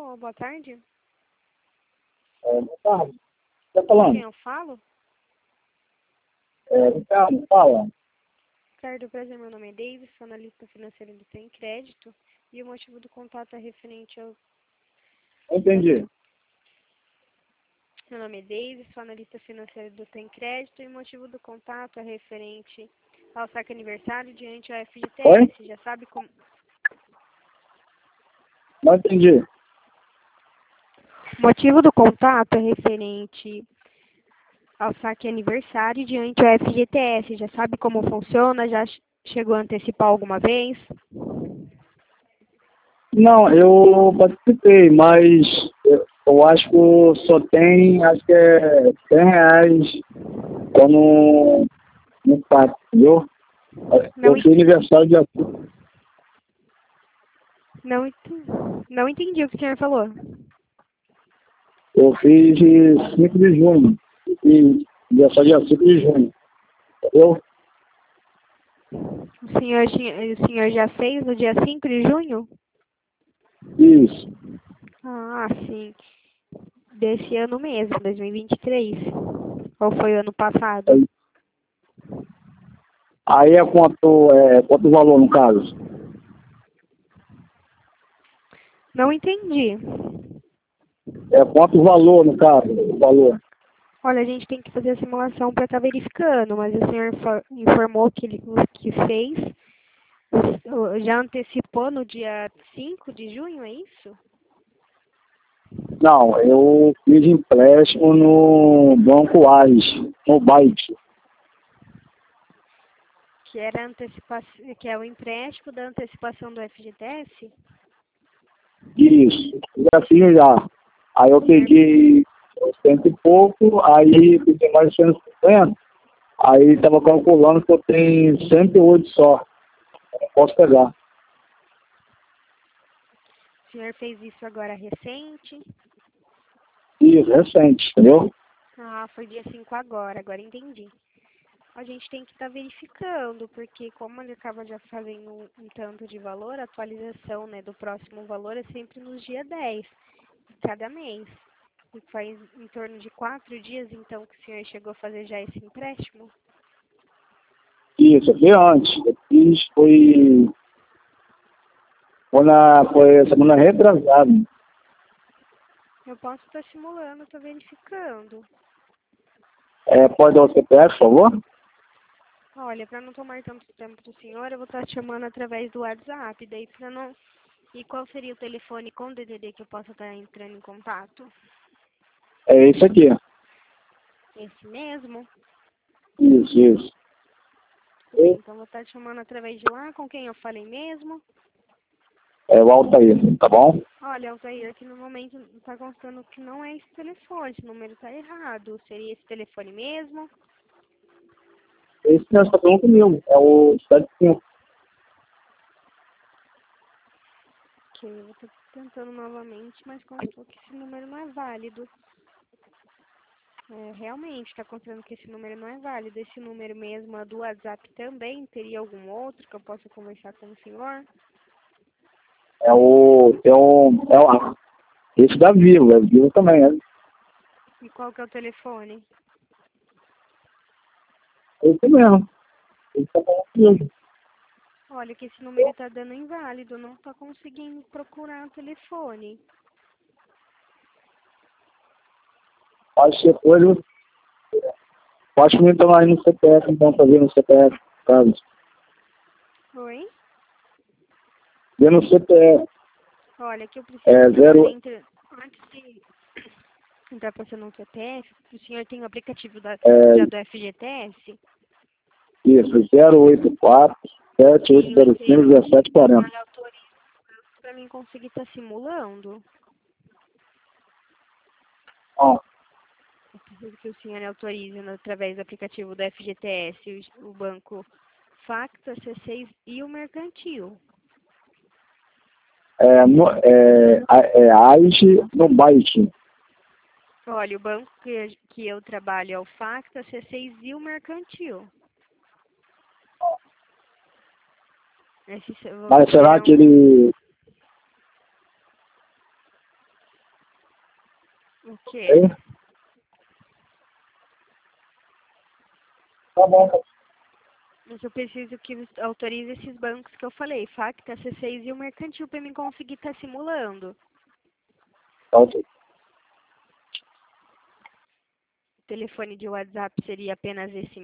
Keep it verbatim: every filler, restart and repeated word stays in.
Alô, boa tarde. É, boa tarde. Tá Com falando? quem eu falo? É, Ricardo, fala. Ricardo, prazer, meu nome é Davis, sou analista financeiro do Tem Crédito e o motivo do contato é referente ao... Entendi. Meu nome é Davis, sou analista financeiro do Tem Crédito e o motivo do contato é referente ao saque aniversário diante ao Oi? F G T S. Já sabe como... Não entendi. O motivo do contato é referente ao saque aniversário diante ao F G T S. Já sabe como funciona? Já chegou a antecipar alguma vez? Não, eu participei, mas eu, eu acho que só tem, acho que é cem reais como no saque, entendeu? Não, Eu en- fiz aniversário dia cinco. não, enten- não entendi o que o senhor falou. Eu fiz de cinco de junho. E aniversário dia cinco de junho. Entendeu? O senhor, tinha, o senhor já fez no dia cinco de junho? Isso. Ah, sim. Desse ano mesmo, dois mil e vinte e três. Ou foi ano passado? Aí, aí é quanto, é quanto o valor no caso? Não entendi. É quanto o valor no caso? O valor. Olha, a gente tem que fazer a simulação para estar verificando, mas o senhor info- informou que ele que fez, o- já antecipou no dia cinco de junho, é isso? Não, eu fiz empréstimo no Banco Ares, no Byte. Que era antecipação, que é o empréstimo da antecipação do F G T S? Isso, já fiz já. Aí eu O senhor, peguei cento e pouco, aí peguei mais cento e cinquenta, aí estava calculando que eu tenho cento e oito só. Eu posso pegar. o senhor fez isso agora recente? Isso, recente, entendeu? Ah, foi dia cinco agora, agora entendi. A gente tem que estar verificando, porque como ele acaba já fazendo um, um tanto de valor, a atualização, né, do próximo valor é sempre nos dia dez de cada mês. E faz em torno de quatro dias, então, que o senhor chegou a fazer já esse empréstimo. Isso, eu fiz antes. Eu fiz, foi, foi, na, foi semana retrasada. Eu posso estar simulando, estou verificando. É, pode dar o C P F, por favor? Olha, para não tomar tanto tempo do senhor, eu vou estar chamando através do WhatsApp, daí para não... E qual seria o telefone com D D D que eu possa estar entrando em contato? É isso aqui. Esse mesmo? Isso, isso. Então, vou estar te chamando através de lá, com quem eu falei mesmo. É o Altair, tá bom? Olha, Altair, aqui no momento está constando que não é esse telefone, esse número está errado. Seria esse telefone mesmo? Esse não está falando comigo, é o sete cinco. Que eu estou tentando novamente, mas constou que esse número não é válido. É, realmente, está constando que esse número não é válido. Esse número mesmo, a do WhatsApp também, teria algum outro que eu possa conversar com o senhor? É o. É o. É o esse da Vivo, é Vivo também, né? E qual que é o telefone? Esse mesmo. Esse tá falando comigo. Olha, que esse número está dando inválido, não está conseguindo procurar o telefone. Acho que depois eu. Pode me tomar aí no C P F, então, pra ver no C P F, caso. Oi? Ver no C P F. Olha, que eu preciso É que o senhor zero. entre, antes de entrar passando no C P F, o senhor tem o aplicativo da, É, já do F G T S? isso, zero oito quatro sete oito E o zero cinco seu, um sete quatro zero. ele autoriza para mim conseguir estar simulando. Ó, Eu preciso que o senhor autorize, né, através do aplicativo do F G T S, o, o banco Facta, C seis e o Mercantil. é, no, é, é Age no Byte. Olha, o banco que, que eu trabalho é o Facta, C seis e o Mercantil. Esses Mas será serão... que ele. quê? Hein? Tá bom. Mas eu preciso que você autorize esses bancos que eu falei, Facta, C seis e o Mercantil, para mim conseguir estar simulando. Tá ok. O telefone de WhatsApp seria apenas esse